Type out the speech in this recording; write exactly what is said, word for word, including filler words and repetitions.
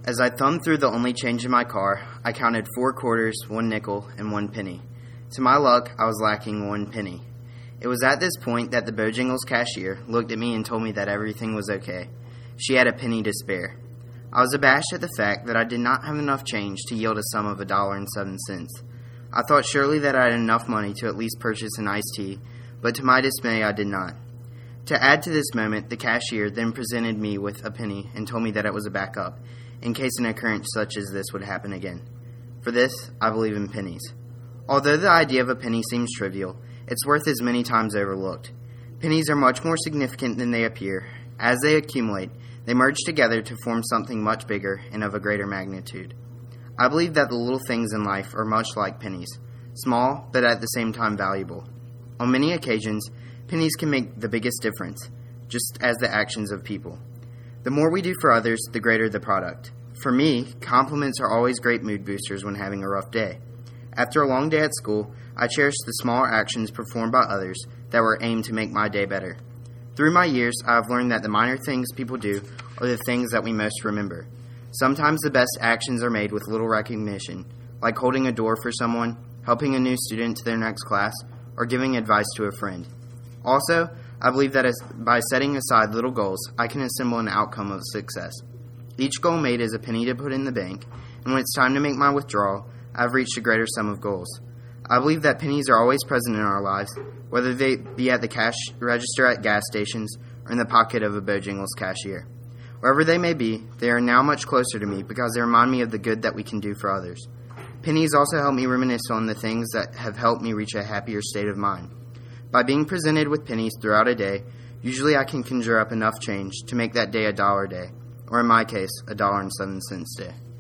As I thumbed through the only change in my car, I counted four quarters, one nickel, and one penny. To my luck, I was lacking one penny. It was at this point that the Bojangles cashier looked at me and told me that everything was okay. She had a penny to spare. I was abashed at the fact that I did not have enough change to yield a sum of a dollar and seven cents. I thought surely that I had enough money to at least purchase an iced tea, but to my dismay I did not. To add to this moment, the cashier then presented me with a penny and told me that it was a backup, in case an occurrence such as this would happen again. For this, I believe in pennies. Although the idea of a penny seems trivial, its worth is many times overlooked. Pennies are much more significant than they appear. As they accumulate, they merge together to form something much bigger and of a greater magnitude. I believe that the little things in life are much like pennies, small but at the same time valuable. On many occasions, pennies can make the biggest difference, just as the actions of people. The more we do for others, the greater the product. For me, compliments are always great mood boosters when having a rough day. After a long day at school, I cherish the smaller actions performed by others that were aimed to make my day better. Through my years, I have learned that the minor things people do are the things that we most remember. Sometimes the best actions are made with little recognition, like holding a door for someone, helping a new student to their next class, or giving advice to a friend. Also, I believe that as, by setting aside little goals, I can assemble an outcome of success. Each goal made is a penny to put in the bank, and when it's time to make my withdrawal, I've reached a greater sum of goals. I believe that pennies are always present in our lives, whether they be at the cash register at gas stations or in the pocket of a Bojangles cashier. Wherever they may be, they are now much closer to me because they remind me of the good that we can do for others. Pennies also help me reminisce on the things that have helped me reach a happier state of mind. By being presented with pennies throughout a day, usually I can conjure up enough change to make that day a dollar day, or in my case, a dollar and seven cents day.